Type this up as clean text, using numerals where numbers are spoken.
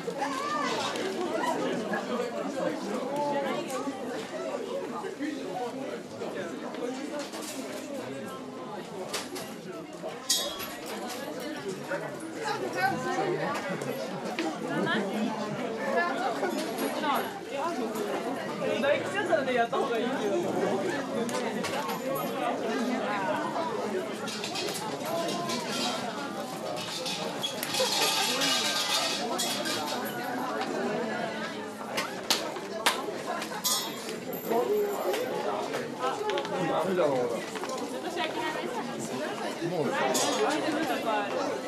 大吉だったらね、やった方がいいけど。 ダメだろうな。もう。